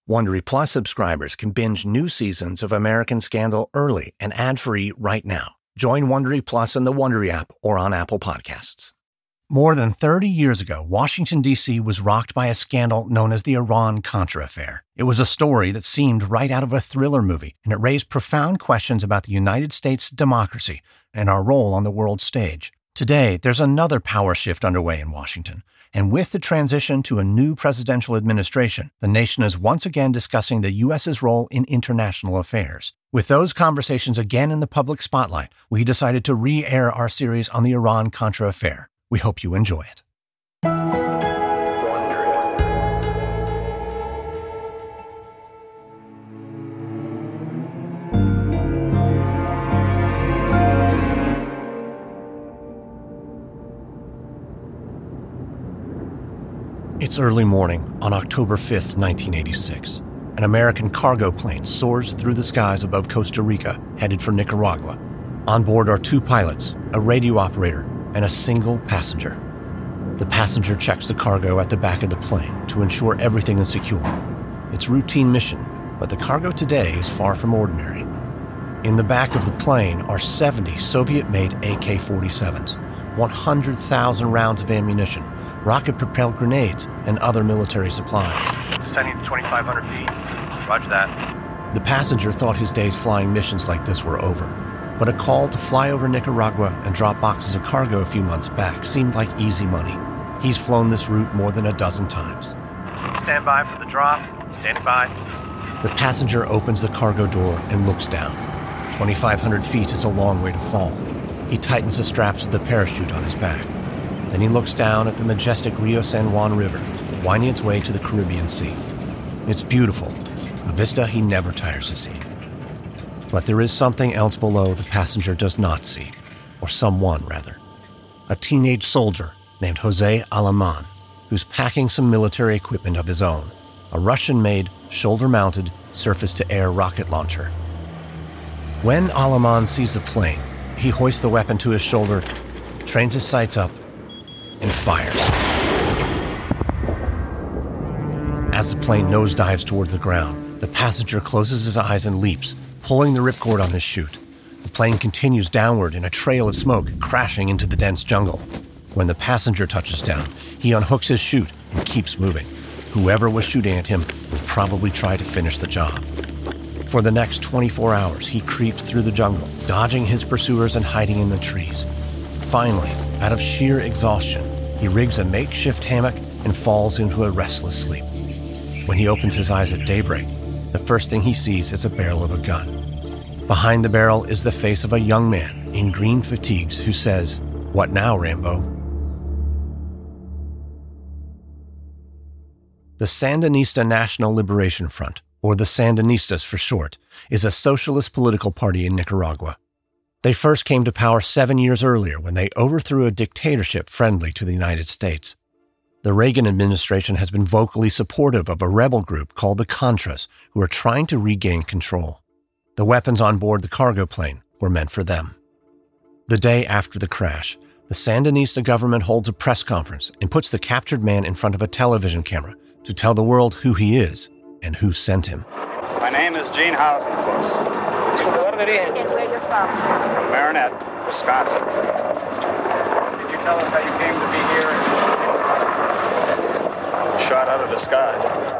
Wondery Plus subscribers can binge new seasons of American Scandal early and ad-free right now. Join Wondery Plus in the Wondery app or on Apple Podcasts. More than 30 years ago, Washington, D.C. was rocked by a scandal known as the Iran-Contra affair. It was a story that seemed right out of a thriller movie, and it raised profound questions about the United States democracy and our role on the world stage. Today, there's another power shift underway in Washington. And with the transition to a new presidential administration, the nation is once again discussing the U.S.'s role in international affairs. With those conversations again in the public spotlight, we decided to re-air our series on the Iran-Contra affair. We hope you enjoy it. It's early morning on October 5th, 1986. An American cargo plane soars through the skies above Costa Rica, headed for Nicaragua. On board are 2 pilots, a radio operator, and a single passenger. The passenger checks the cargo at the back of the plane to ensure everything is secure. It's routine mission, but the cargo today is far from ordinary. In the back of the plane are 70 Soviet-made AK-47s, 100,000 rounds of ammunition, rocket-propelled grenades, and other military supplies. Descending to 2,500 feet. Roger that. The passenger thought his days flying missions like this were over, but a call to fly over Nicaragua and drop boxes of cargo a few months back seemed like easy money. He's flown this route more than a dozen times. Stand by for the drop. Standing by. The passenger opens the cargo door and looks down. 2,500 feet is a long way to fall. He tightens the straps of the parachute on his back. Then he looks down at the majestic Rio San Juan River, winding its way to the Caribbean Sea. It's beautiful, a vista he never tires of seeing. But there is something else below the passenger does not see, or someone, rather. A teenage soldier named Jose Aleman, who's packing some military equipment of his own, a Russian-made, shoulder-mounted, surface-to-air rocket launcher. When Aleman sees the plane, he hoists the weapon to his shoulder, trains his sights up, and fires. As the plane nosedives towards the ground, the passenger closes his eyes and leaps, pulling the ripcord on his chute. The plane continues downward in a trail of smoke, crashing into the dense jungle. When the passenger touches down, he unhooks his chute and keeps moving. Whoever was shooting at him would probably try to finish the job. For the next 24 hours, he creeps through the jungle, dodging his pursuers and hiding in the trees. Finally, out of sheer exhaustion, he rigs a makeshift hammock and falls into a restless sleep. When he opens his eyes at daybreak, the first thing he sees is a barrel of a gun. Behind the barrel is the face of a young man in green fatigues who says, "What now, Rambo?" The Sandinista National Liberation Front, or the Sandinistas for short, is a socialist political party in Nicaragua. They first came to power 7 years earlier when they overthrew a dictatorship friendly to the United States. The Reagan administration has been vocally supportive of a rebel group called the Contras, who are trying to regain control. The weapons on board the cargo plane were meant for them. The day after the crash, the Sandinista government holds a press conference and puts the captured man in front of a television camera to tell the world who he is and who sent him. My name is Gene Hausenfuss. And where you're from? From Marinette, Wisconsin. Did you tell us how you came to be here? Shot out of the sky.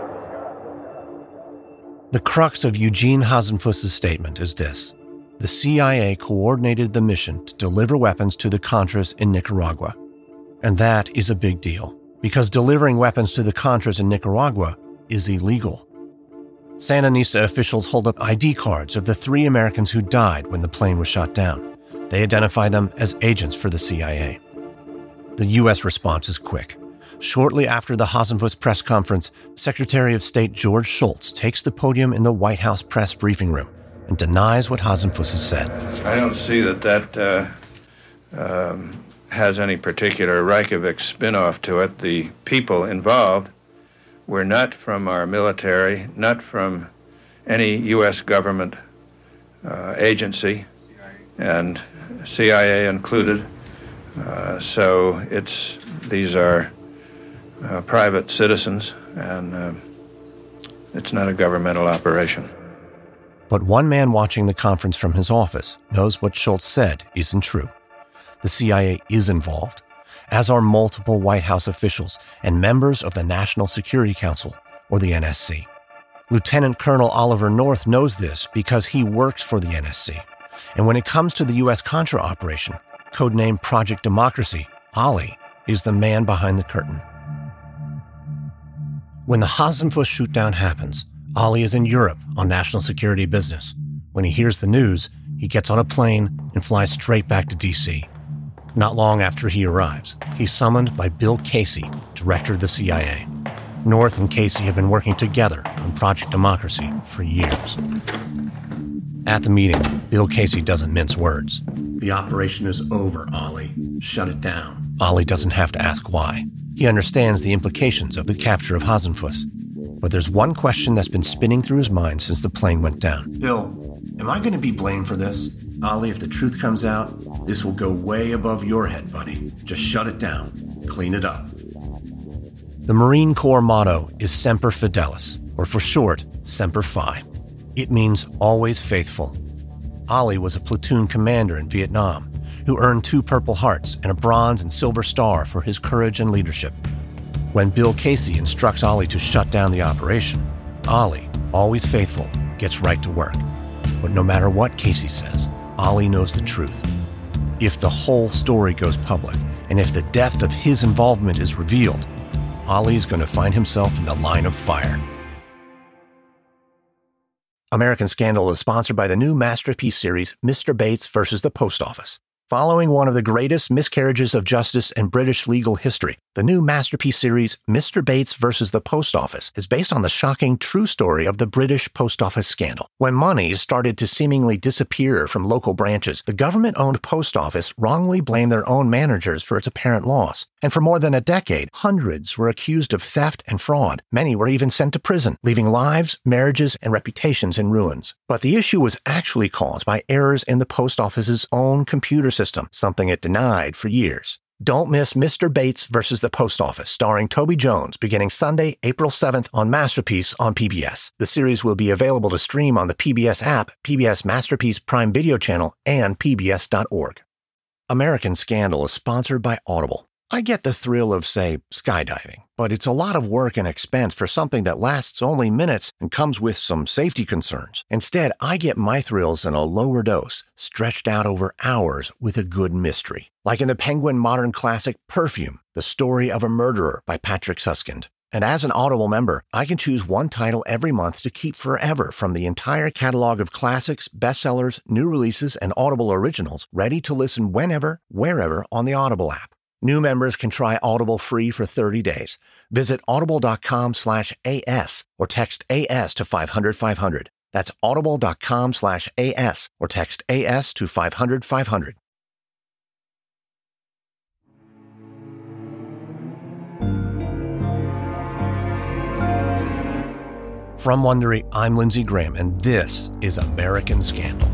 The crux of Eugene Hasenfuss's statement is this. The CIA coordinated the mission to deliver weapons to the Contras in Nicaragua. And that is a big deal, because delivering weapons to the Contras in Nicaragua is illegal. Sandinista officials hold up ID cards of the 3 Americans who died when the plane was shot down. They identify them as agents for the CIA. The U.S. response is quick. Shortly after the Hasenfuss press conference, Secretary of State George Shultz takes the podium in the White House press briefing room and denies what Hasenfuss has said. I don't see that has any particular Reykjavik spin-off to it. The people involved were not from our military, not from any U.S. government agency, and CIA included. So these are private citizens, and It's not a governmental operation. But one man watching the conference from his office knows what Shultz said isn't true. The CIA is involved, as are multiple White House officials and members of the National Security Council, or the NSC. Lieutenant Colonel Oliver North knows this because he works for the NSC. And when it comes to the U.S. Contra operation, codenamed Project Democracy, Ollie is the man behind the curtain. When the Hasenfuss shootdown happens, Ollie is in Europe on national security business. When he hears the news, he gets on a plane and flies straight back to D.C. Not long after he arrives, he's summoned by Bill Casey, director of the CIA. North and Casey have been working together on Project Democracy for years. At the meeting, Bill Casey doesn't mince words. The operation is over, Ollie. Shut it down. Ollie doesn't have to ask why. He understands the implications of the capture of Hasenfuss. But there's one question that's been spinning through his mind since the plane went down. Bill, am I going to be blamed for this? Ollie, if the truth comes out, this will go way above your head, buddy. Just shut it down. Clean it up. The Marine Corps motto is Semper Fidelis, or for short, Semper Fi. It means always faithful. Ollie was a platoon commander in Vietnam who earned 2 Purple Hearts and a Bronze and Silver Star for his courage and leadership. When Bill Casey instructs Ollie to shut down the operation, Ollie, always faithful, gets right to work. But no matter what Casey says, Ollie knows the truth. If the whole story goes public, and if the depth of his involvement is revealed, Ollie's going to find himself in the line of fire. American Scandal is sponsored by the new Masterpiece series, Mr. Bates vs. the Post Office. Following one of the greatest miscarriages of justice in British legal history, the new Masterpiece series, Mr. Bates vs. the Post Office, is based on the shocking true story of the British Post Office scandal. When money started to seemingly disappear from local branches, the government-owned post office wrongly blamed their own managers for its apparent loss. And for more than a decade, hundreds were accused of theft and fraud. Many were even sent to prison, leaving lives, marriages, and reputations in ruins. But the issue was actually caused by errors in the post office's own computer system, something it denied for years. Don't miss Mr. Bates vs. the Post Office, starring Toby Jones, beginning Sunday, April 7th on Masterpiece on PBS. The series will be available to stream on the PBS app, PBS Masterpiece Prime Video channel, and pbs.org. American Scandal is sponsored by Audible. I get the thrill of, say, skydiving, but it's a lot of work and expense for something that lasts only minutes and comes with some safety concerns. Instead, I get my thrills in a lower dose, stretched out over hours with a good mystery. Like in the Penguin modern classic Perfume, The Story of a Murderer by Patrick Suskind. And as an Audible member, I can choose one title every month to keep forever from the entire catalog of classics, bestsellers, new releases, and Audible originals, ready to listen whenever, wherever on the Audible app. New members can try Audible free for 30 days. Visit audible.com/AS or text AS to 500-500. That's audible.com/AS or text AS to 500-500. From Wondery, I'm Lindsey Graham, and this is American Scandal.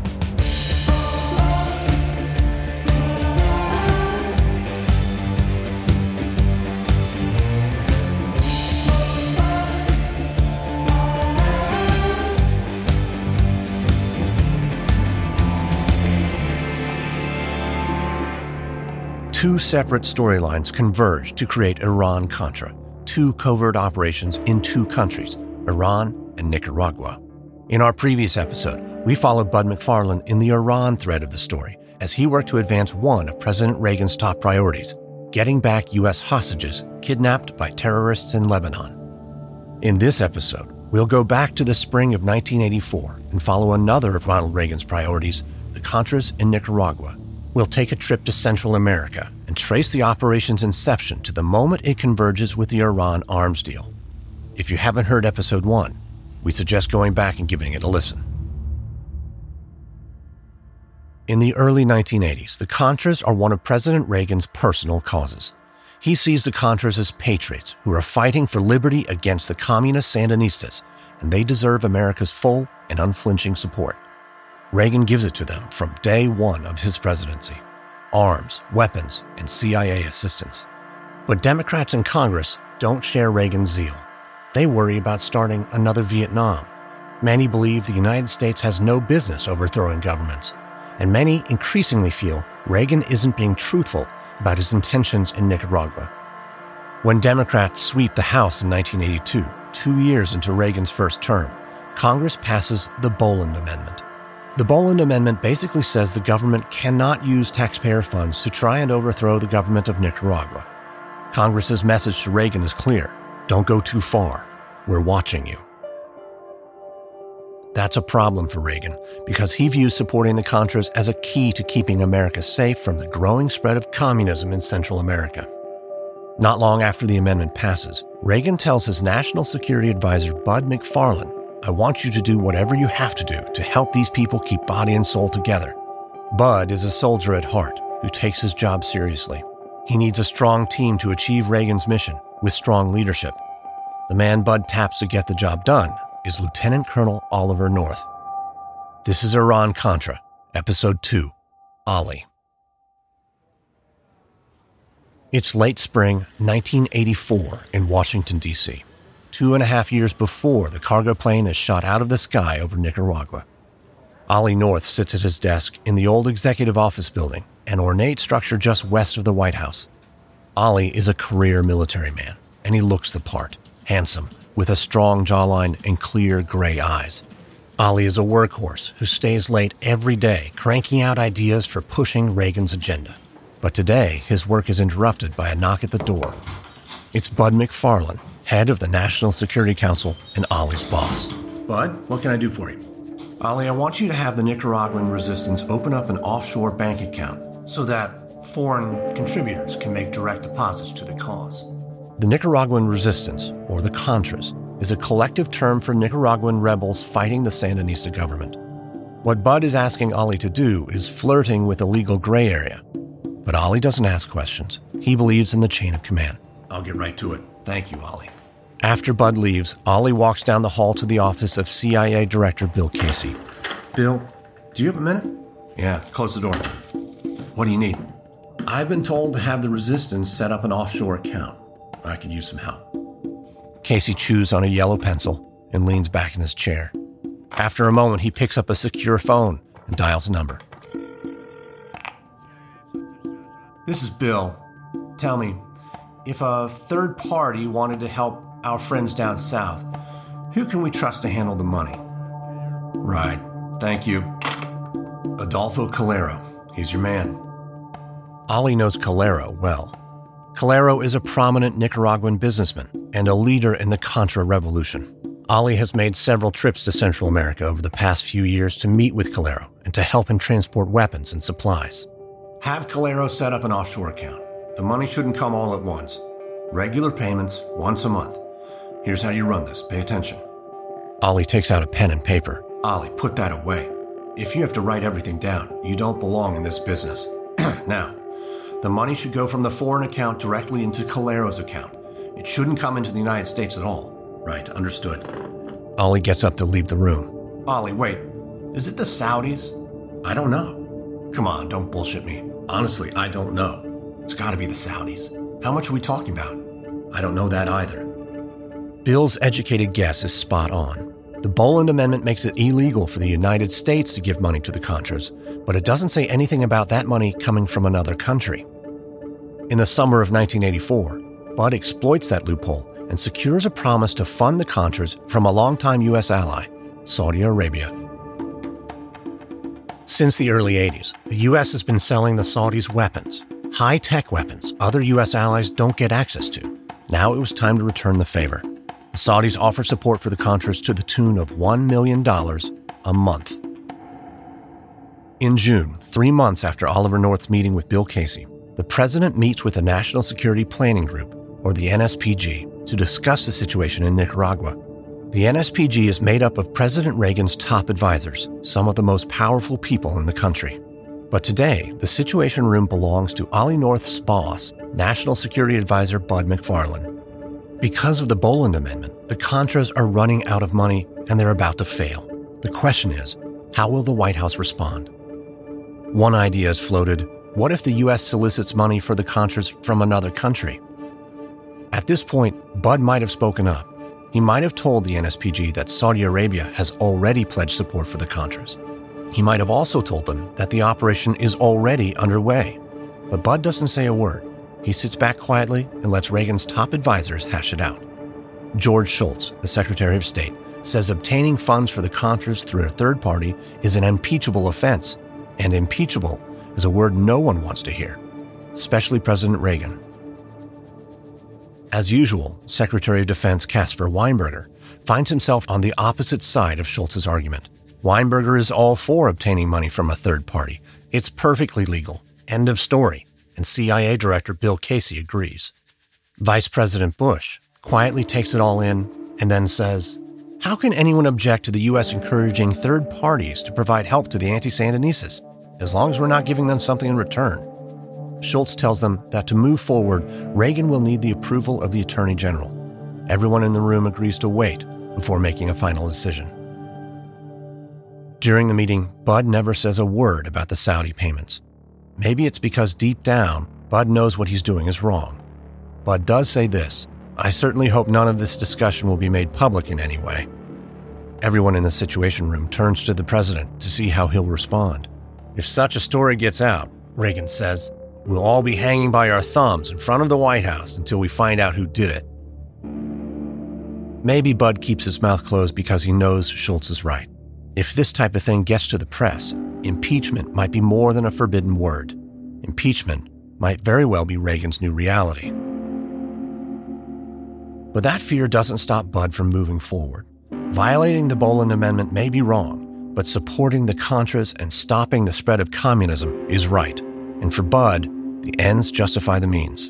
Two separate storylines converge to create Iran-Contra, 2 covert operations in 2 countries, Iran and Nicaragua. In our previous episode, we followed Bud McFarlane in the Iran thread of the story as he worked to advance one of President Reagan's top priorities, getting back U.S. hostages kidnapped by terrorists in Lebanon. In this episode, we'll go back to the spring of 1984 and follow another of Ronald Reagan's priorities, the Contras in Nicaragua. We'll take a trip to Central America and trace the operation's inception to the moment it converges with the Iran arms deal. If you haven't heard episode 1, we suggest going back and giving it a listen. In the early 1980s, the Contras are one of President Reagan's personal causes. He sees the Contras as patriots who are fighting for liberty against the communist Sandinistas, and they deserve America's full and unflinching support. Reagan gives it to them from day one of his presidency: arms, weapons, and CIA assistance. But Democrats in Congress don't share Reagan's zeal. They worry about starting another Vietnam. Many believe the United States has no business overthrowing governments, and many increasingly feel Reagan isn't being truthful about his intentions in Nicaragua. When Democrats sweep the House in 1982, 2 years into Reagan's first term, Congress passes the Boland Amendment. The Boland Amendment basically says the government cannot use taxpayer funds to try and overthrow the government of Nicaragua. Congress's message to Reagan is clear: don't go too far. We're watching you. That's a problem for Reagan because he views supporting the Contras as a key to keeping America safe from the growing spread of communism in Central America. Not long after the amendment passes, Reagan tells his national security advisor, Bud McFarlane, "I want you to do whatever you have to do to help these people keep body and soul together." Bud is a soldier at heart who takes his job seriously. He needs a strong team to achieve Reagan's mission with strong leadership. The man Bud taps to get the job done is Lieutenant Colonel Oliver North. This is Iran-Contra, Episode 2, Ollie. It's late spring 1984 in Washington, D.C., 2.5 years before the cargo plane is shot out of the sky over Nicaragua. Ollie North sits at his desk in the old executive office building, an ornate structure just west of the White House. Ollie is a career military man, and he looks the part, handsome, with a strong jawline and clear gray eyes. Ollie is a workhorse who stays late every day, cranking out ideas for pushing Reagan's agenda. But today, his work is interrupted by a knock at the door. It's Bud McFarlane, head of the National Security Council and Ollie's boss. Bud, what can I do for you? Ollie, I want you to have the Nicaraguan resistance open up an offshore bank account so that foreign contributors can make direct deposits to the cause. The Nicaraguan resistance, or the Contras, is a collective term for Nicaraguan rebels fighting the Sandinista government. What Bud is asking Ollie to do is flirting with a legal gray area. But Ollie doesn't ask questions. He believes in the chain of command. I'll get right to it. Thank you, Ollie. After Bud leaves, Ollie walks down the hall to the office of CIA Director Bill Casey. Bill, do you have a minute? Yeah, close the door. What do you need? I've been told to have the resistance set up an offshore account. I could use some help. Casey chews on a yellow pencil and leans back in his chair. After a moment, he picks up a secure phone and dials a number. This is Bill. Tell me, if a third party wanted to help our friends down south, who can we trust to handle the money? Right. Thank you. Adolfo Calero. He's your man. Ollie knows Calero well. Calero is a prominent Nicaraguan businessman and a leader in the Contra Revolution. Ollie has made several trips to Central America over the past few years to meet with Calero and to help him transport weapons and supplies. Have Calero set up an offshore account. The money shouldn't come all at once. Regular payments, once a month. Here's how you run this. Pay attention. Ollie takes out a pen and paper. Ollie, put that away. If you have to write everything down, you don't belong in this business. Now, the money should go from the foreign account directly into Calero's account. It shouldn't come into the United States at all. Right, understood. Ollie gets up to leave the room. Ollie, wait. Is it the Saudis? I don't know. Come on, don't bullshit me. Honestly, I don't know. It's gotta be the Saudis. How much are we talking about? I don't know that either. Bill's educated guess is spot on. The Boland Amendment makes it illegal for the United States to give money to the Contras, but it doesn't say anything about that money coming from another country. In the summer of 1984, Bud exploits that loophole and secures a promise to fund the Contras from a longtime U.S. ally, Saudi Arabia. Since the early 80s, the U.S. has been selling the Saudis weapons, high-tech weapons other U.S. allies don't get access to. Now it was time to return the favor. The Saudis offer support for the Contras to the tune of $1 million a month. In June, 3 months after Oliver North's meeting with Bill Casey, the president meets with the National Security Planning Group, or the NSPG, to discuss the situation in Nicaragua. The NSPG is made up of President Reagan's top advisors, some of the most powerful people in the country. But today, the Situation Room belongs to Ollie North's boss, National Security Advisor Bud McFarlane. Because of the Boland Amendment, the Contras are running out of money and they're about to fail. The question is, how will the White House respond? One idea is floated: what if the U.S. solicits money for the Contras from another country? At this point, Bud might have spoken up. He might have told the NSPG that Saudi Arabia has already pledged support for the Contras. He might have also told them that the operation is already underway. But Bud doesn't say a word. He sits back quietly and lets Reagan's top advisors hash it out. George Shultz, the Secretary of State, says obtaining funds for the Contras through a third party is an impeachable offense, and impeachable is a word no one wants to hear, especially President Reagan. As usual, Secretary of Defense Caspar Weinberger finds himself on the opposite side of Shultz's argument. Weinberger is all for obtaining money from a third party. It's perfectly legal. End of story. And CIA Director Bill Casey agrees. Vice President Bush quietly takes it all in and then says, "How can anyone object to the U.S. encouraging third parties to provide help to the anti-Sandinistas, as long as we're not giving them something in return?" Shultz tells them that to move forward, Reagan will need the approval of the Attorney General. Everyone in the room agrees to wait before making a final decision. During the meeting, Bud never says a word about the Saudi payments. Maybe it's because deep down, Bud knows what he's doing is wrong. Bud does say this: "I certainly hope none of this discussion will be made public in any way." Everyone in the Situation Room turns to the president to see how he'll respond. "If such a story gets out," Reagan says, "we'll all be hanging by our thumbs in front of the White House until we find out who did it." Maybe Bud keeps his mouth closed because he knows Shultz is right. If this type of thing gets to the press, impeachment might be more than a forbidden word. Impeachment might very well be Reagan's new reality. But that fear doesn't stop Bud from moving forward. Violating the Boland Amendment may be wrong, but supporting the Contras and stopping the spread of communism is right. And for Bud, the ends justify the means.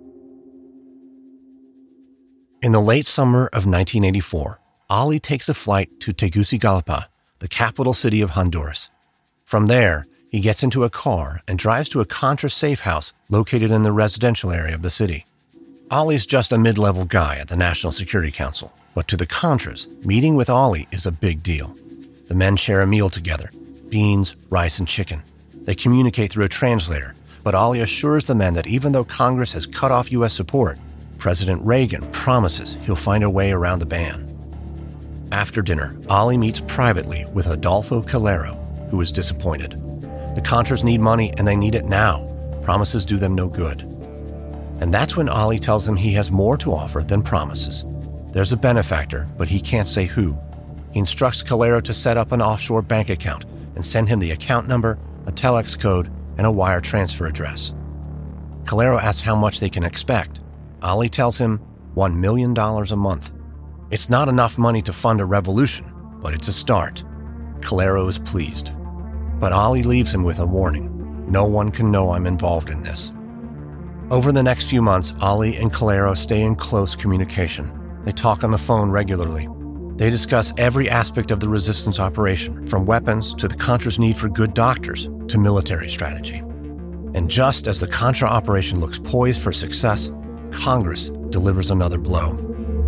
In the late summer of 1984, Ali takes a flight to Tegucigalpa, the capital city of Honduras. From there, he gets into a car and drives to a Contra safe house located in the residential area of the city. Ali's just a mid-level guy at the National Security Council, but to the Contras, meeting with Ali is a big deal. The men share a meal together: beans, rice, and chicken. They communicate through a translator, but Ali assures the men that even though Congress has cut off U.S. support, President Reagan promises he'll find a way around the ban. After dinner, Ali meets privately with Adolfo Calero, who is disappointed. The Contras need money, and they need it now. Promises do them no good. And that's when Ali tells him he has more to offer than promises. There's a benefactor, but he can't say who. He instructs Calero to set up an offshore bank account and send him the account number, a telex code, and a wire transfer address. Calero asks how much they can expect. Ali tells him $1 million a month. It's not enough money to fund a revolution, but it's a start. Calero is pleased. But Ali leaves him with a warning. No one can know I'm involved in this. Over the next few months, Ali and Calero stay in close communication. They talk on the phone regularly. They discuss every aspect of the resistance operation, from weapons to the Contras' need for good doctors to military strategy. And just as the Contra operation looks poised for success, Congress delivers another blow.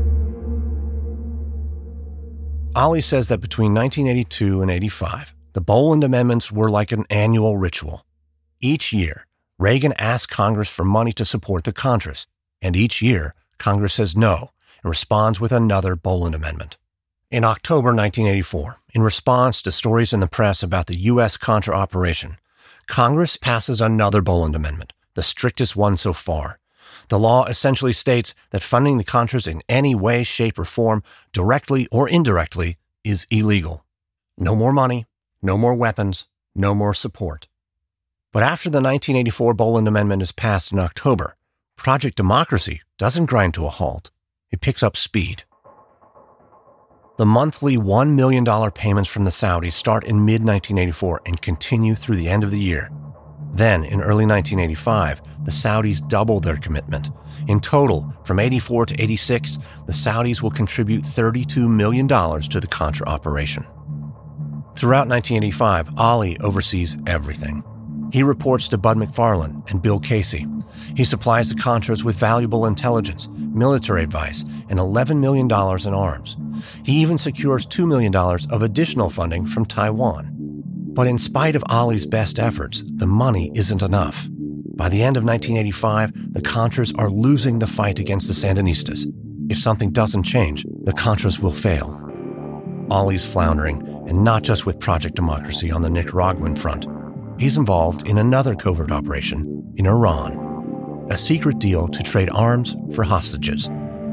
Ali says that between 1982 and 85, the Boland Amendments were like an annual ritual. Each year, Reagan asked Congress for money to support the Contras, and each year, Congress says no and responds with another Boland Amendment. In October 1984, in response to stories in the press about the U.S. Contra operation, Congress passes another Boland Amendment, the strictest one so far. The law essentially states that funding the Contras in any way, shape, or form, directly or indirectly, is illegal. No more money, no more weapons, no more support. But after the 1984 Boland Amendment is passed in October, Project Democracy doesn't grind to a halt. It picks up speed. The monthly $1 million payments from the Saudis start in mid-1984 and continue through the end of the year. Then, in early 1985, the Saudis double their commitment. In total, from 84 to 86, the Saudis will contribute $32 million to the Contra operation. Throughout 1985, Ali oversees everything. He reports to Bud McFarlane and Bill Casey. He supplies the Contras with valuable intelligence, military advice, and $11 million in arms. He even secures $2 million of additional funding from Taiwan. But in spite of Ali's best efforts, the money isn't enough. By the end of 1985, the Contras are losing the fight against the Sandinistas. if something doesn't change, the Contras will fail. Ali's floundering, and not just with Project Democracy on the Nicaraguan front. He's involved in another covert operation in Iran, a secret deal to trade arms for hostages.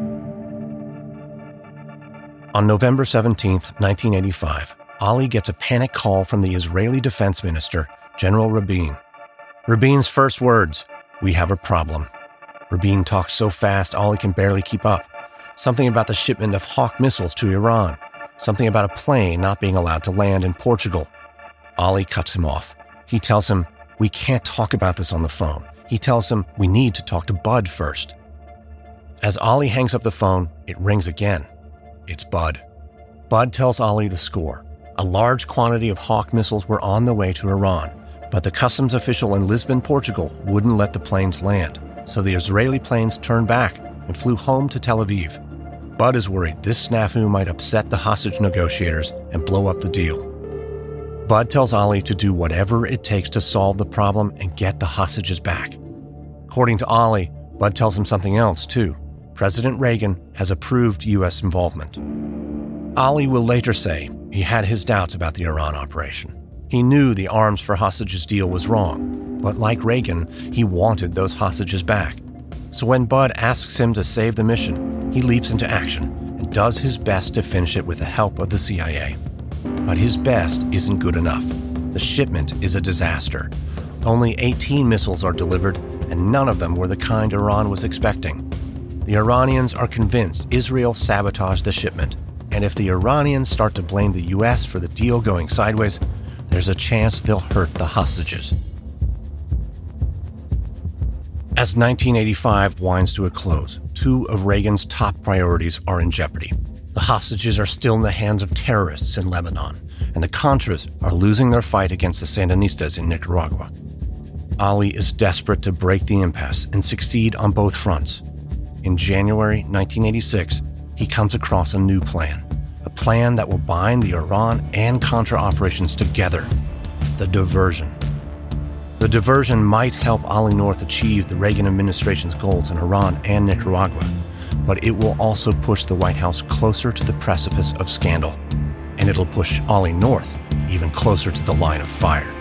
On November 17, 1985, Ali gets a panic call from the Israeli Defense Minister, General Rabin. Rabin's first words, "We have a problem." Rabin talks so fast Ali can barely keep up. Something about the shipment of Hawk missiles to Iran. Something about a plane not being allowed to land in Portugal. Ali cuts him off. He tells him, "We can't talk about this on the phone." He tells him, "We need to talk to Bud first." As Ali hangs up the phone, it rings again. It's Bud. Bud tells Ali the score. A large quantity of Hawk missiles were on the way to Iran, but the customs official in Lisbon, Portugal, wouldn't let the planes land, so the Israeli planes turned back and flew home to Tel Aviv. Bud is worried this snafu might upset the hostage negotiators and blow up the deal. Bud tells Ali to do whatever it takes to solve the problem and get the hostages back. According to Ali, Bud tells him something else, too. President Reagan has approved U.S. involvement. Ali will later say he had his doubts about the Iran operation. He knew the arms for hostages deal was wrong, but like Reagan, he wanted those hostages back. So when Bud asks him to save the mission, he leaps into action and does his best to finish it with the help of the CIA. But his best isn't good enough. The shipment is a disaster. Only 18 missiles are delivered, and none of them were the kind Iran was expecting. The Iranians are convinced Israel sabotaged the shipment, and if the Iranians start to blame the U.S. for the deal going sideways, there's a chance they'll hurt the hostages. As 1985 winds to a close, two of Reagan's top priorities are in jeopardy. The hostages are still in the hands of terrorists in Lebanon, and the Contras are losing their fight against the Sandinistas in Nicaragua. Ali is desperate to break the impasse and succeed on both fronts. In January 1986, he comes across a new plan, a plan that will bind the Iran and Contra operations together, the diversion. The diversion might help Ali North achieve the Reagan administration's goals in Iran and Nicaragua, but it will also push the White House closer to the precipice of scandal, and it'll push Ali North even closer to the line of fire.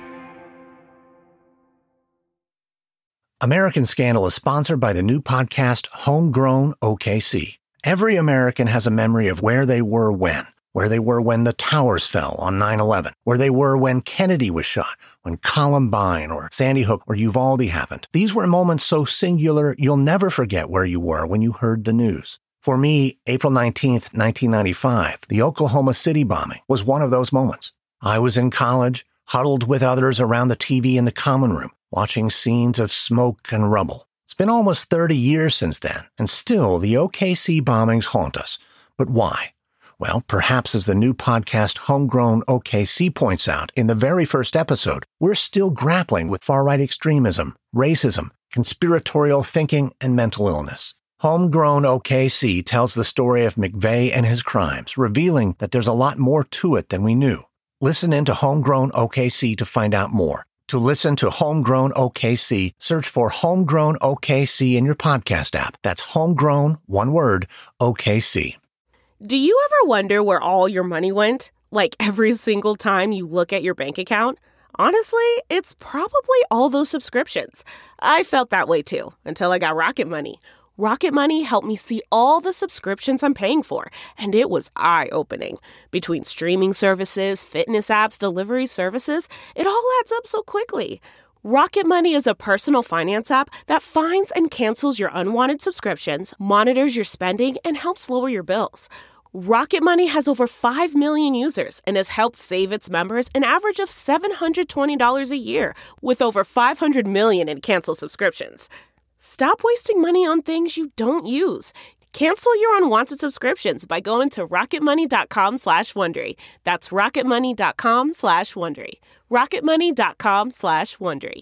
American Scandal is sponsored by the new podcast Homegrown OKC. Every American has a memory of where they were when the towers fell on 9/11, where they were when Kennedy was shot, when Columbine or Sandy Hook or Uvalde happened. These were moments so singular you'll never forget where you were when you heard the news. For me, April 19th, 1995, the Oklahoma City bombing was one of those moments. I was in college, huddled with others around the TV in the common room, watching scenes of smoke and rubble. It's been almost 30 years since then, and still the OKC bombings haunt us. But why? Well, perhaps as the new podcast Homegrown OKC points out in the very first episode, we're still grappling with far-right extremism, racism, conspiratorial thinking, and mental illness. Homegrown OKC tells the story of McVeigh and his crimes, revealing that there's a lot more to it than we knew. Listen into Homegrown OKC to find out more. To listen to Homegrown OKC, search for Homegrown OKC in your podcast app. That's Homegrown, one word, OKC. Do you ever wonder where all your money went? Like every single time you look at your bank account? Honestly, it's probably all those subscriptions. I felt that way too, until I got Rocket Money. Rocket Money helped me see all the subscriptions I'm paying for, and it was eye-opening. Between streaming services, fitness apps, delivery services, it all adds up so quickly. Rocket Money is a personal finance app that finds and cancels your unwanted subscriptions, monitors your spending, and helps lower your bills. Rocket Money has over 5 million users and has helped save its members an average of $720 a year, with over 500 million in canceled subscriptions. Stop wasting money on things you don't use. Cancel your unwanted subscriptions by going to rocketmoney.com/Wondery. That's rocketmoney.com/Wondery. rocketmoney.com/Wondery.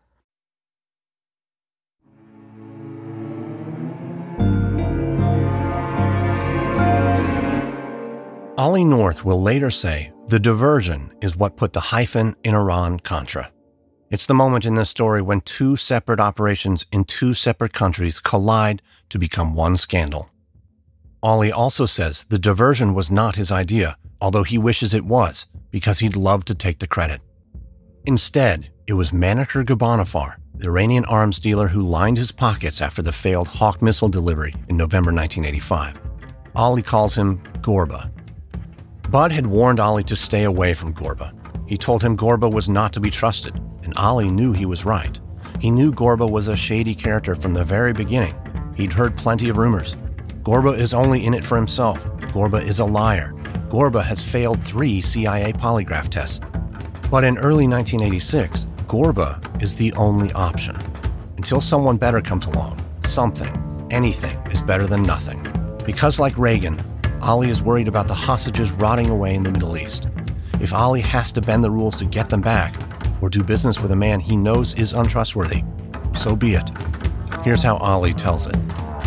Ali North will later say the diversion is what put the hyphen in Iran-Contra. It's the moment in this story when two separate operations in two separate countries collide to become one scandal. Ollie also says the diversion was not his idea, although he wishes it was, because he'd love to take the credit. Instead, it was Maneker Ghorbanifar, the Iranian arms dealer who lined his pockets after the failed Hawk missile delivery in November 1985. Ollie calls him Gorba. Bud had warned Ollie to stay away from Gorba. He told him Gorba was not to be trusted, and Ollie knew he was right. He knew Gorba was a shady character from the very beginning. He'd heard plenty of rumors. Gorba is only in it for himself. Gorba is a liar. Gorba has failed 3 CIA polygraph tests. But in early 1986, Gorba is the only option. Until someone better comes along, something, anything is better than nothing. Because like Reagan, Ollie is worried about the hostages rotting away in the Middle East. If Ollie has to bend the rules to get them back, or do business with a man he knows is untrustworthy, so be it. Here's how Ollie tells it.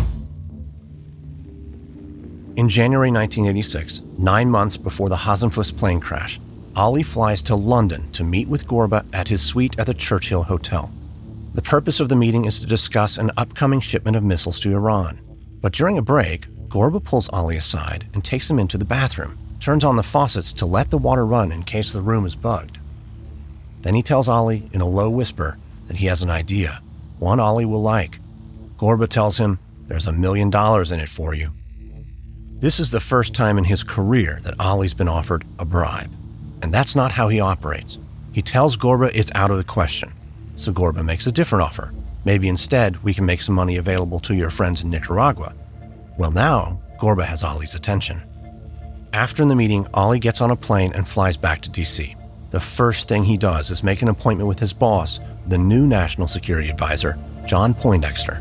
In January 1986, 9 months before the Hasenfuss plane crash, Ollie flies to London to meet with Gorba at his suite at the Churchill Hotel. The purpose of the meeting is to discuss an upcoming shipment of missiles to Iran. But during a break, Gorba pulls Ollie aside and takes him into the bathroom, turns on the faucets to let the water run in case the room is bugged. Then he tells Ollie in a low whisper that he has an idea, one Ollie will like. Gorba tells him, "There's $1 million in it for you." This is the first time in his career that Ollie's been offered a bribe. And that's not how he operates. He tells Gorba it's out of the question. So Gorba makes a different offer. Maybe instead we can make some money available to your friends in Nicaragua. Well, now Gorba has Ollie's attention. After the meeting, Ollie gets on a plane and flies back to D.C. The first thing he does is make an appointment with his boss, the new National Security Advisor, John Poindexter.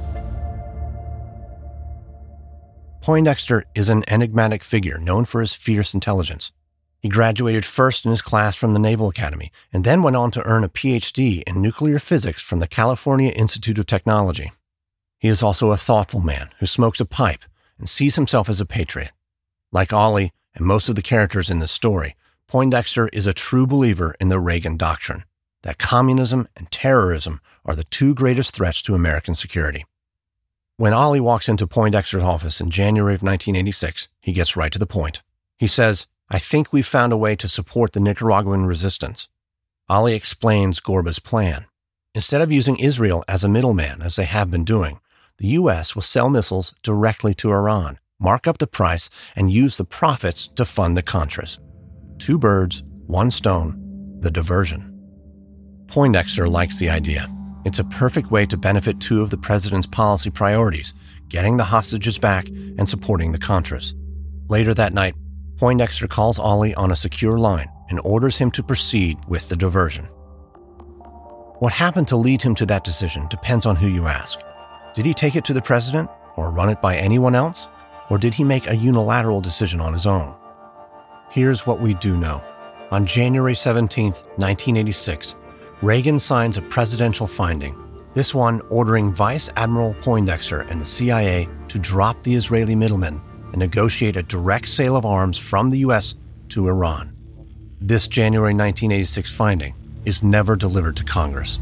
Poindexter is an enigmatic figure known for his fierce intelligence. He graduated first in his class from the Naval Academy and then went on to earn a PhD in nuclear physics from the California Institute of Technology. He is also a thoughtful man who smokes a pipe and sees himself as a patriot. Like Ollie and most of the characters in this story, Poindexter is a true believer in the Reagan doctrine, that communism and terrorism are the 2 greatest threats to American security. When Ollie walks into Poindexter's office in January of 1986, he gets right to the point. He says, "I think we've found a way to support the Nicaraguan resistance." Ollie explains Gorba's plan. Instead of using Israel as a middleman, as they have been doing, the U.S. will sell missiles directly to Iran, mark up the price, and use the profits to fund the Contras. 2 birds, 1 stone, the diversion. Poindexter likes the idea. It's a perfect way to benefit 2 of the president's policy priorities, getting the hostages back and supporting the Contras. Later that night, Poindexter calls Ollie on a secure line and orders him to proceed with the diversion. What happened to lead him to that decision depends on who you ask. Did he take it to the president or run it by anyone else? Or did he make a unilateral decision on his own? Here's what we do know. On January 17, 1986, Reagan signs a presidential finding, this one ordering Vice Admiral Poindexter and the CIA to drop the Israeli middlemen and negotiate a direct sale of arms from the U.S. to Iran. This January 1986 finding is never delivered to Congress.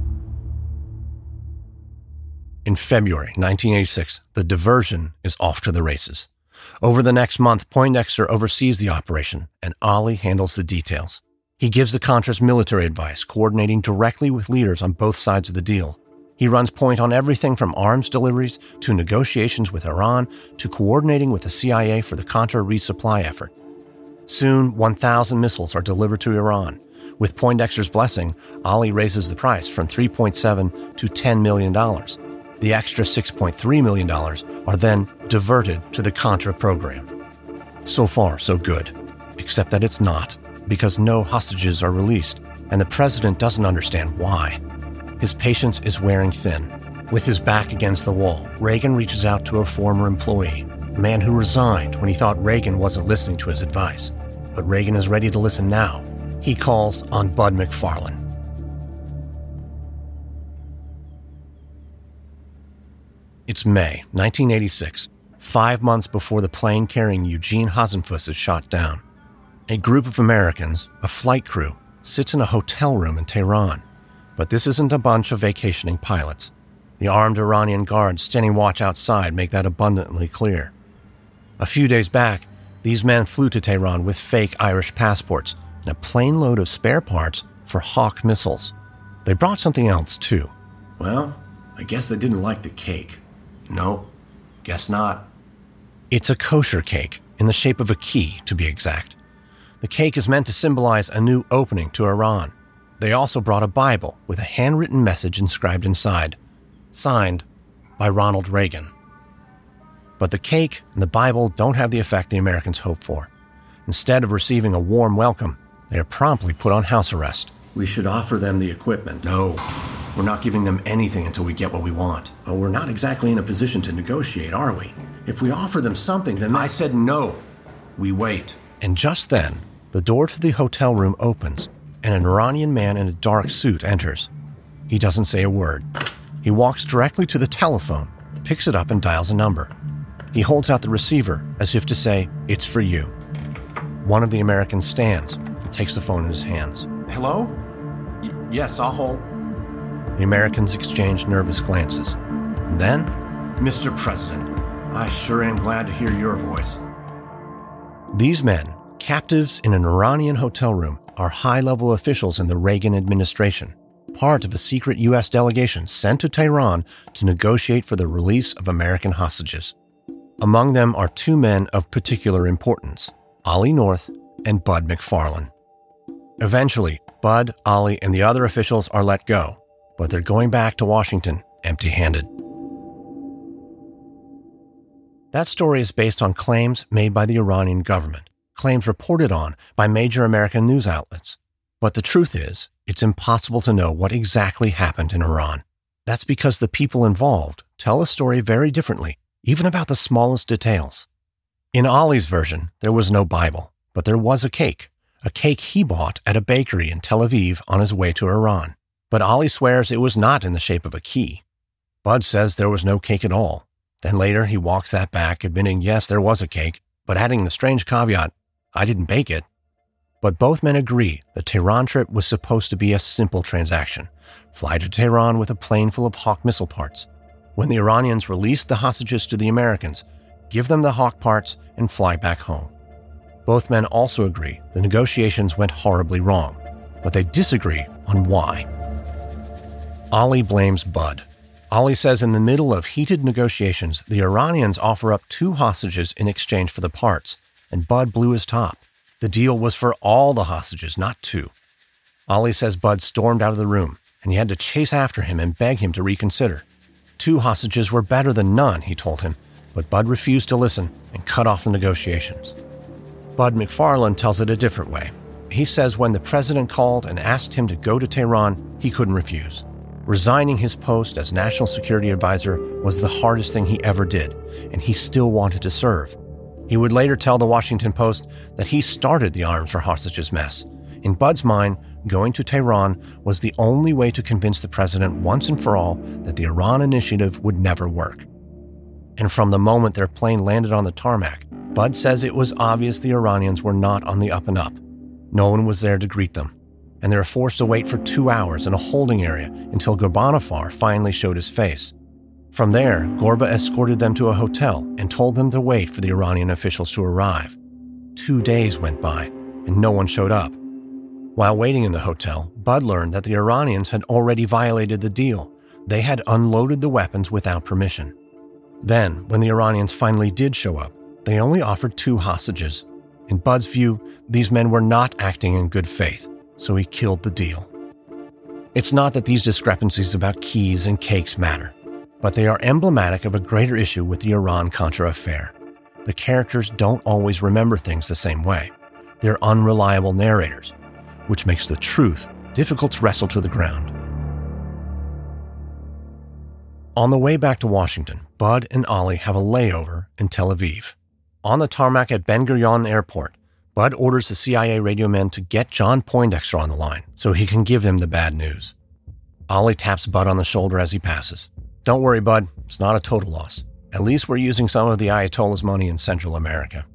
In February 1986, the diversion is off to the races. Over the next month, Poindexter oversees the operation, and Ollie handles the details. He gives the Contras military advice, coordinating directly with leaders on both sides of the deal. He runs point on everything from arms deliveries to negotiations with Iran to coordinating with the CIA for the Contra resupply effort. Soon, 1,000 missiles are delivered to Iran. With Poindexter's blessing, Ollie raises the price from $3.7 to $10 million. The extra $6.3 million are then diverted to the Contra program. So far, so good. Except that it's not, because no hostages are released, and the president doesn't understand why. His patience is wearing thin. With his back against the wall, Reagan reaches out to a former employee, a man who resigned when he thought Reagan wasn't listening to his advice. But Reagan is ready to listen now. He calls on Bud McFarlane. It's May 1986, 5 months before the plane carrying Eugene Hasenfuss is shot down. A group of Americans, a flight crew, sits in a hotel room in Tehran. But this isn't a bunch of vacationing pilots. The armed Iranian guards standing watch outside make that abundantly clear. A few days back, these men flew to Tehran with fake Irish passports and a plane load of spare parts for Hawk missiles. They brought something else, too. Well, I guess they didn't like the cake. No, guess not. It's a kosher cake, in the shape of a key, to be exact. The cake is meant to symbolize a new opening to Iran. They also brought a Bible with a handwritten message inscribed inside, signed by Ronald Reagan. But the cake and the Bible don't have the effect the Americans hoped for. Instead of receiving a warm welcome, they are promptly put on house arrest. We should offer them the equipment. No, we're not giving them anything until we get what we want. But we're not exactly in a position to negotiate, are we? If we offer them something, then I said no. We wait. And just then, the door to the hotel room opens, and an Iranian man in a dark suit enters. He doesn't say a word. He walks directly to the telephone, picks it up, and dials a number. He holds out the receiver as if to say, "It's for you." One of the Americans stands and takes the phone in his hands. "Hello? Yes, I'll hold." The Americans exchange nervous glances. And then, "Mr. President, I sure am glad to hear your voice." These men, captives in an Iranian hotel room, are high-level officials in the Reagan administration, part of a secret U.S. delegation sent to Tehran to negotiate for the release of American hostages. Among them are two men of particular importance, Ollie North and Bud McFarlane. Eventually, Bud, Ollie, and the other officials are let go, but they're going back to Washington empty-handed. That story is based on claims made by the Iranian government, claims reported on by major American news outlets. But the truth is, it's impossible to know what exactly happened in Iran. That's because the people involved tell the story very differently, even about the smallest details. In Ollie's version, there was no Bible, but there was a cake he bought at a bakery in Tel Aviv on his way to Iran. But Ollie swears it was not in the shape of a key. Bud says there was no cake at all. Then later he walks that back, admitting yes, there was a cake, but adding the strange caveat, "I didn't bake it." But both men agree the Tehran trip was supposed to be a simple transaction. Fly to Tehran with a plane full of Hawk missile parts. When the Iranians release the hostages to the Americans, give them the Hawk parts and fly back home. Both men also agree the negotiations went horribly wrong, but they disagree on why. Ollie blames Bud. Ollie says in the middle of heated negotiations, the Iranians offer up 2 hostages in exchange for the parts, and Bud blew his top. The deal was for all the hostages, not 2. Ollie says Bud stormed out of the room, and he had to chase after him and beg him to reconsider. 2 hostages were better than none, he told him, but Bud refused to listen and cut off the negotiations. Bud McFarlane tells it a different way. He says when the president called and asked him to go to Tehran, he couldn't refuse. Resigning his post as National Security Advisor was the hardest thing he ever did, and he still wanted to serve. He would later tell the Washington Post that he started the Arms for Hostages mess. In Bud's mind, going to Tehran was the only way to convince the president once and for all that the Iran initiative would never work. And from the moment their plane landed on the tarmac, Bud says it was obvious the Iranians were not on the up and up. No one was there to greet them, and they were forced to wait for 2 hours in a holding area until Ghorbanifar finally showed his face. From there, Gorba escorted them to a hotel and told them to wait for the Iranian officials to arrive. 2 days went by, and no one showed up. While waiting in the hotel, Bud learned that the Iranians had already violated the deal. They had unloaded the weapons without permission. Then, when the Iranians finally did show up, they only offered 2 hostages. In Bud's view, these men were not acting in good faith, so he killed the deal. It's not that these discrepancies about keys and cakes matter, but they are emblematic of a greater issue with the Iran-Contra affair. The characters don't always remember things the same way. They're unreliable narrators, which makes the truth difficult to wrestle to the ground. On the way back to Washington, Bud and Ollie have a layover in Tel Aviv. On the tarmac at Ben Gurion Airport, Bud orders the CIA radio men to get John Poindexter on the line so he can give him the bad news. Ollie taps Bud on the shoulder as he passes. "Don't worry, Bud. It's not a total loss. At least we're using some of the Ayatollah's money in Central America."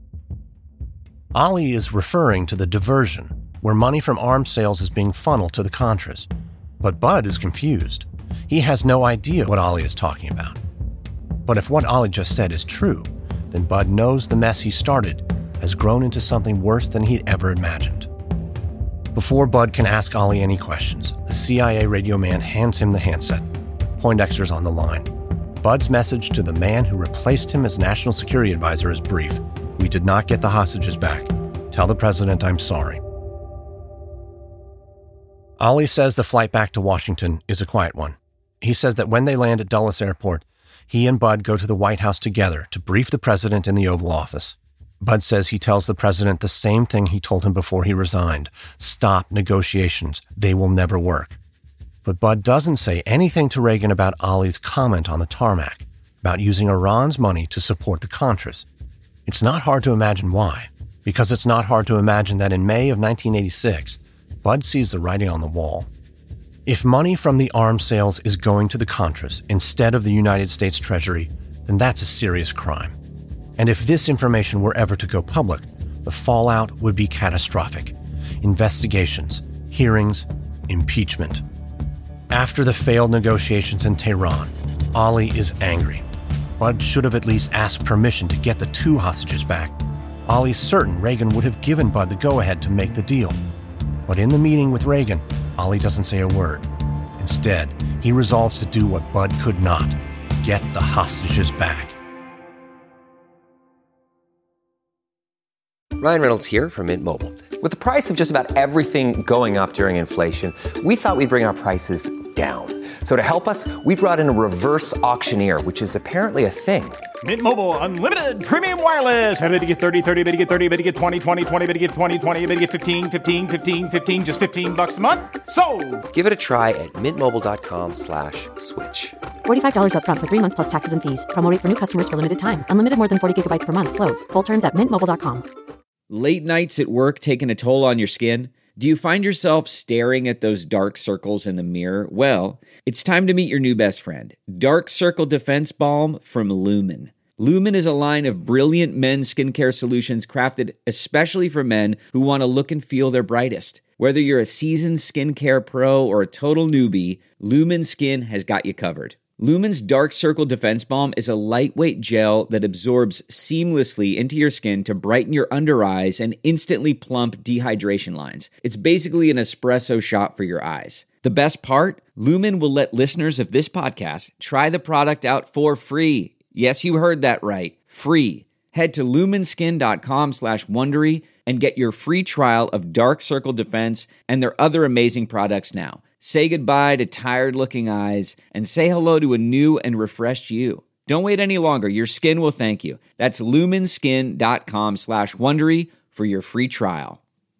Ollie is referring to the diversion, where money from arms sales is being funneled to the Contras. But Bud is confused. He has no idea what Ollie is talking about. But if what Ollie just said is true, then Bud knows the mess he started has grown into something worse than he'd ever imagined. Before Bud can ask Ollie any questions, the CIA radio man hands him the handset. Poindexter's on the line. Bud's message to the man who replaced him as National Security Advisor is brief. We did not get the hostages back. Tell the president I'm sorry. Ollie says the flight back to Washington is a quiet one. He says that when they land at Dulles Airport, he and Bud go to the White House together to brief the president in the Oval Office. Bud says he tells the president the same thing he told him before he resigned. Stop negotiations. They will never work. But Bud doesn't say anything to Reagan about Ollie's comment on the tarmac, about using Iran's money to support the Contras. It's not hard to imagine why, because it's not hard to imagine that in May of 1986, Bud sees the writing on the wall. If money from the arms sales is going to the Contras instead of the United States Treasury, then that's a serious crime. And if this information were ever to go public, the fallout would be catastrophic. Investigations, hearings, impeachment. After the failed negotiations in Tehran, Ollie is angry. Bud should have at least asked permission to get the 2 hostages back. Ollie's certain Reagan would have given Bud the go-ahead to make the deal. But in the meeting with Reagan, Ollie doesn't say a word. Instead, he resolves to do what Bud could not: get the hostages back. Ryan Reynolds here from Mint Mobile. With the price of just about everything going up during inflation, we thought we'd bring our prices down. So to help us, we brought in a reverse auctioneer, which is apparently a thing. Mint Mobile Unlimited Premium Wireless. How to get 30, 30, bit to get 30, bit to get 20, 20, 20, bit to get 20, 20, bit to get 15, 15, 15, 15, just $15 a month? Sold! Give it a try at mintmobile.com/switch. $45 up front for 3 months plus taxes and fees. Promo rate for new customers for limited time. Unlimited more than 40 gigabytes per month. Slows full terms at mintmobile.com. Late nights at work taking a toll on your skin? Do you find yourself staring at those dark circles in the mirror? Well, it's time to meet your new best friend, Dark Circle Defense Balm from Lumen. Lumen is a line of brilliant men's skincare solutions crafted especially for men who want to look and feel their brightest. Whether you're a seasoned skincare pro or a total newbie, Lumen Skin has got you covered. Lumen's Dark Circle Defense Balm is a lightweight gel that absorbs seamlessly into your skin to brighten your under eyes and instantly plump dehydration lines. It's basically an espresso shot for your eyes. The best part? Lumen will let listeners of this podcast try the product out for free. Yes, you heard that right. Free. Head to lumenskin.com/Wondery and get your free trial of Dark Circle Defense and their other amazing products now. Say goodbye to tired-looking eyes and say hello to a new and refreshed you. Don't wait any longer. Your skin will thank you. That's lumenskin.com/Wondery for your free trial.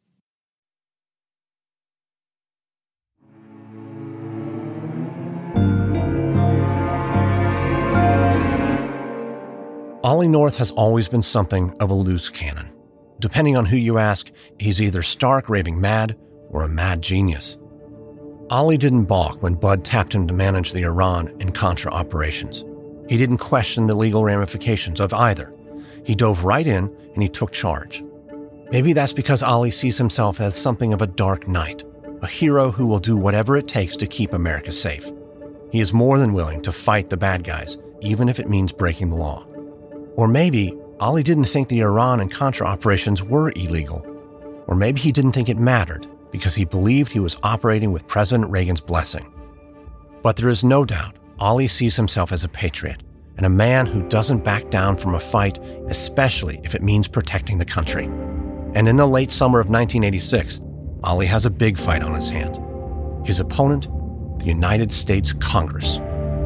Ollie North has always been something of a loose cannon. Depending on who you ask, he's either stark raving mad or a mad genius. Ollie didn't balk when Bud tapped him to manage the Iran and Contra operations. He didn't question the legal ramifications of either. He dove right in and he took charge. Maybe that's because Ollie sees himself as something of a dark knight, a hero who will do whatever it takes to keep America safe. He is more than willing to fight the bad guys, even if it means breaking the law. Or maybe Ollie didn't think the Iran and Contra operations were illegal. Or maybe he didn't think it mattered because he believed he was operating with President Reagan's blessing. But there is no doubt Ollie sees himself as a patriot and a man who doesn't back down from a fight, especially if it means protecting the country. And in the late summer of 1986, Ollie has a big fight on his hand. His opponent, the United States Congress.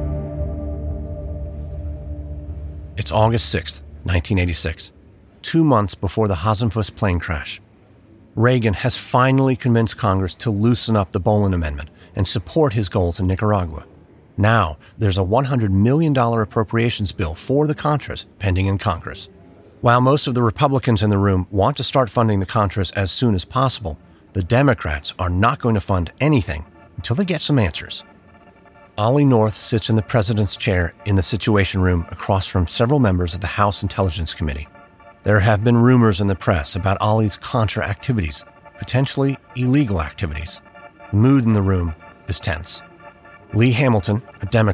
It's August 6th, 1986, 2 months before the Hasenfuss plane crash. Reagan has finally convinced Congress to loosen up the Boland Amendment and support his goals in Nicaragua. Now, there's a $100 million appropriations bill for the Contras pending in Congress. While most of the Republicans in the room want to start funding the Contras as soon as possible, the Democrats are not going to fund anything until they get some answers. Ollie North sits in the president's chair in the Situation Room across from several members of the House Intelligence Committee. There have been rumors in the press about Ollie's Contra activities, potentially illegal activities. The mood in the room is tense. Lee Hamilton, a Democrat,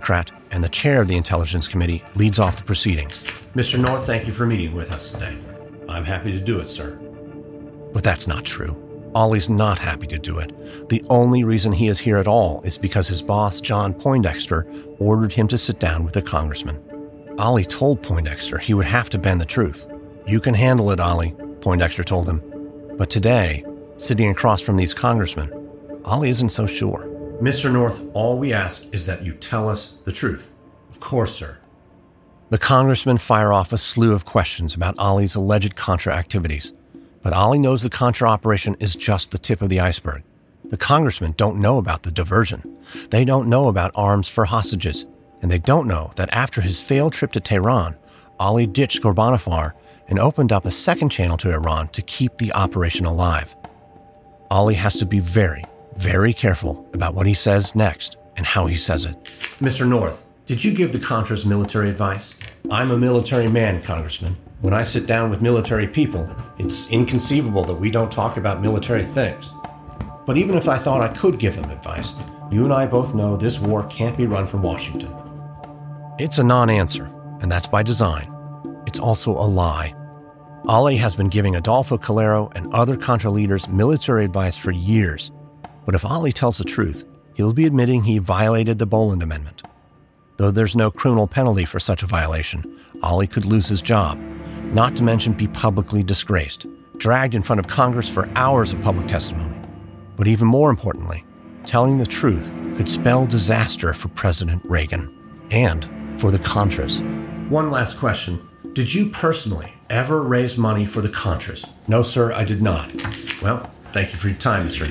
and the chair of the Intelligence Committee leads off the proceedings. Mr. North, thank you for meeting with us today. I'm happy to do it, sir. But that's not true. Ollie's not happy to do it. The only reason he is here at all is because his boss, John Poindexter, ordered him to sit down with the congressman. Ollie told Poindexter he would have to bend the truth. You can handle it, Ollie, Poindexter told him. But today, sitting across from these congressmen, Ollie isn't so sure. Mr. North, all we ask is that you tell us the truth. Of course, sir. The congressmen fire off a slew of questions about Ollie's alleged Contra activities. But Ollie knows the Contra operation is just the tip of the iceberg. The congressmen don't know about the diversion. They don't know about arms for hostages. And they don't know that after his failed trip to Tehran, Ollie ditched Ghorbanifar and opened up a second channel to Iran to keep the operation alive. Ollie has to be very, very careful about what he says next and how he says it. Mr. North, did you give the Contras military advice? I'm a military man, Congressman. When I sit down with military people, it's inconceivable that we don't talk about military things. But even if I thought I could give them advice, you and I both know this war can't be run from Washington. It's a non-answer, and that's by design. It's also a lie. Ollie has been giving Adolfo Calero and other Contra leaders military advice for years. But if Ollie tells the truth, he'll be admitting he violated the Boland Amendment. Though there's no criminal penalty for such a violation, Ollie could lose his job, not to mention be publicly disgraced, dragged in front of Congress for hours of public testimony. But even more importantly, telling the truth could spell disaster for President Reagan and for the Contras. One last question. Did you personally ever raise money for the Contras? No, sir, I did not. Well, thank you for your time, Mr.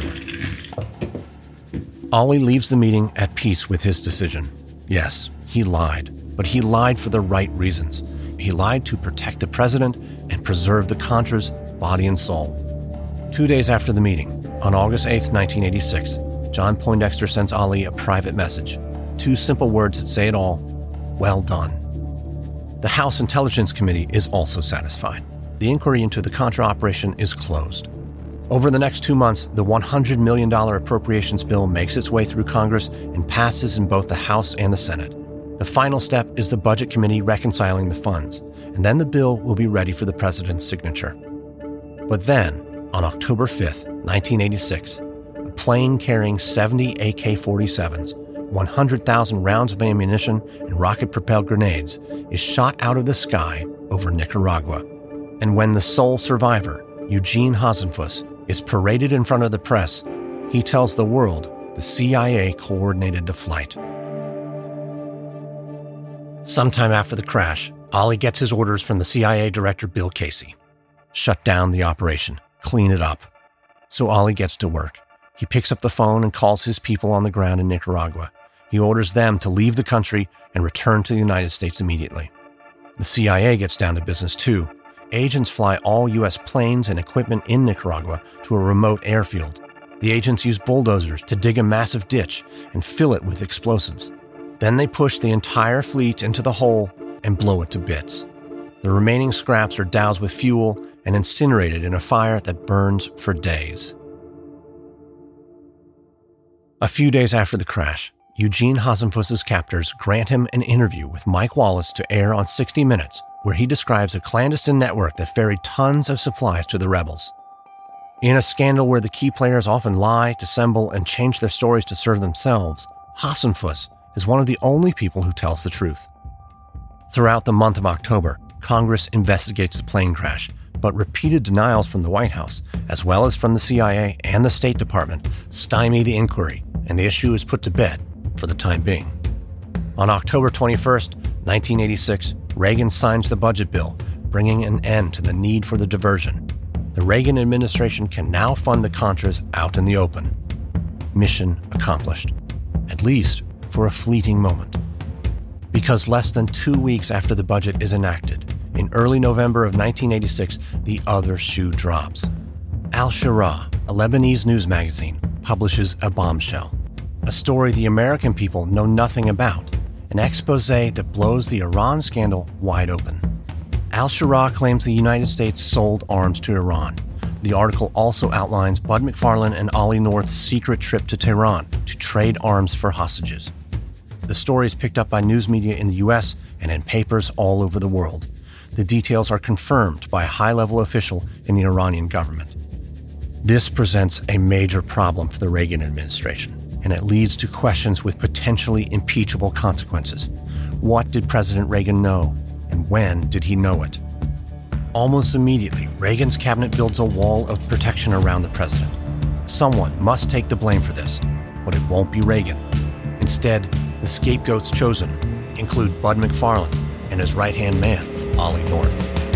North. Ollie leaves the meeting at peace with his decision. Yes, he lied, but he lied for the right reasons. He lied to protect the president and preserve the Contras' body and soul. 2 days after the meeting, on August 8, 1986, John Poindexter sends Ollie a private message. 2 simple words that say it all: well done. The House Intelligence Committee is also satisfied. The inquiry into the Contra operation is closed. Over the next 2 months, the $100 million appropriations bill makes its way through Congress and passes in both the House and the Senate. The final step is the Budget Committee reconciling the funds, and then the bill will be ready for the president's signature. But then, on October 5th, 1986, a plane carrying 70 AK-47s, 100,000 rounds of ammunition, and rocket-propelled grenades is shot out of the sky over Nicaragua. And when the sole survivor, Eugene Hasenfuss, is paraded in front of the press, he tells the world the CIA coordinated the flight. Sometime after the crash, Ollie gets his orders from the CIA director Bill Casey. Shut down the operation. Clean it up. So Ollie gets to work. He picks up the phone and calls his people on the ground in Nicaragua. He orders them to leave the country and return to the United States immediately. The CIA gets down to business too. Agents fly all U.S. planes and equipment in Nicaragua to a remote airfield. The agents use bulldozers to dig a massive ditch and fill it with explosives. Then they push the entire fleet into the hole and blow it to bits. The remaining scraps are doused with fuel and incinerated in a fire that burns for days. A few days after the crash, Eugene Hasenfuss's captors grant him an interview with Mike Wallace to air on 60 Minutes, where he describes a clandestine network that ferried tons of supplies to the rebels. In a scandal where the key players often lie, dissemble, and change their stories to serve themselves, Hasenfuss is one of the only people who tells the truth. Throughout the month of October, Congress investigates the plane crash, but repeated denials from the White House, as well as from the CIA and the State Department, stymie the inquiry, and the issue is put to bed for the time being. On October 21st, 1986, Reagan signs the budget bill, bringing an end to the need for the diversion. The Reagan administration can now fund the Contras out in the open. Mission accomplished, at least for a fleeting moment. Because less than 2 weeks after the budget is enacted, in early November of 1986, the other shoe drops. Al-Shara, a Lebanese news magazine, publishes a bombshell. A story the American people know nothing about. An expose that blows the Iran scandal wide open. Al-Shara claims the United States sold arms to Iran. The article also outlines Bud McFarlane and Ollie North's secret trip to Tehran to trade arms for hostages. The story is picked up by news media in the U.S. and in papers all over the world. The details are confirmed by a high-level official in the Iranian government. This presents a major problem for the Reagan administration, and it leads to questions with potentially impeachable consequences. What did President Reagan know, and when did he know it? Almost immediately, Reagan's cabinet builds a wall of protection around the president. Someone must take the blame for this, but it won't be Reagan. Instead, the scapegoats chosen include Bud McFarlane and his right-hand man, Ollie North.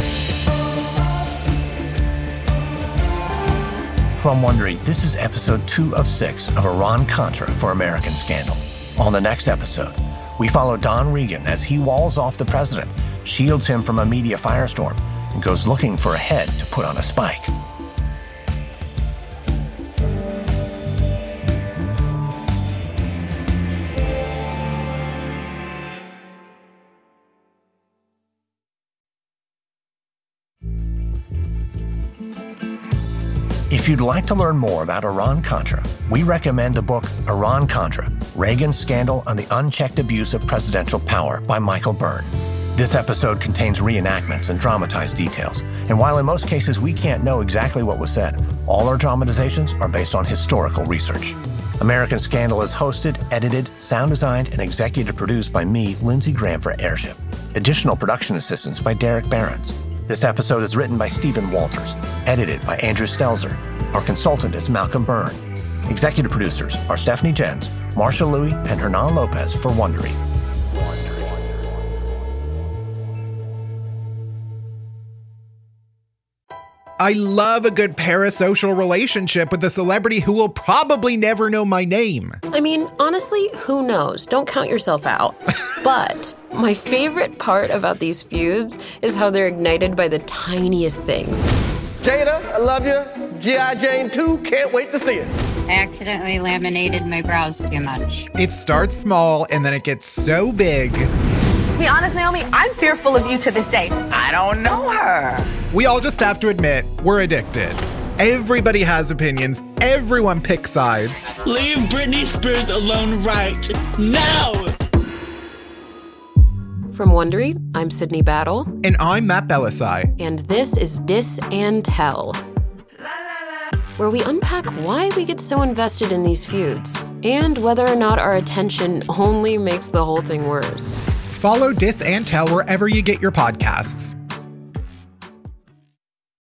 From Wondery, this is episode 2 of 6 of Iran-Contra for American Scandal. On the next episode, we follow Don Regan as he walls off the president, shields him from a media firestorm, and goes looking for a head to put on a spike. If you'd like to learn more about Iran-Contra, we recommend the book Iran-Contra, Reagan's Scandal on the Unchecked Abuse of Presidential Power by Michael Byrne. This episode contains reenactments and dramatized details, and while in most cases we can't know exactly what was said, all our dramatizations are based on historical research. American Scandal is hosted, edited, sound designed, and executive produced by me, Lindsey Graham, for Airship. Additional production assistance by Derek Behrens. This episode is written by Stephen Walters, edited by Andrew Stelzer. Our consultant is Malcolm Byrne. Executive producers are Stephanie Jens, Marsha Louie, and Hernan Lopez for Wondery. I love a good parasocial relationship with a celebrity who will probably never know my name. I mean, honestly, who knows? Don't count yourself out. But my favorite part about these feuds is how they're ignited by the tiniest things. Jada, I love you. G.I. Jane 2, can't wait to see it. I accidentally laminated my brows too much. It starts small and then it gets so big. To be honest, Naomi, I'm fearful of you to this day. I don't know her. We all just have to admit, we're addicted. Everybody has opinions. Everyone picks sides. Leave Britney Spears alone right now. From Wondery, I'm Sydney Battle. And I'm Matt Belisai. And this is Dis and Tell, where we unpack why we get so invested in these feuds and whether or not our attention only makes the whole thing worse. Follow Dis and Tell wherever you get your podcasts.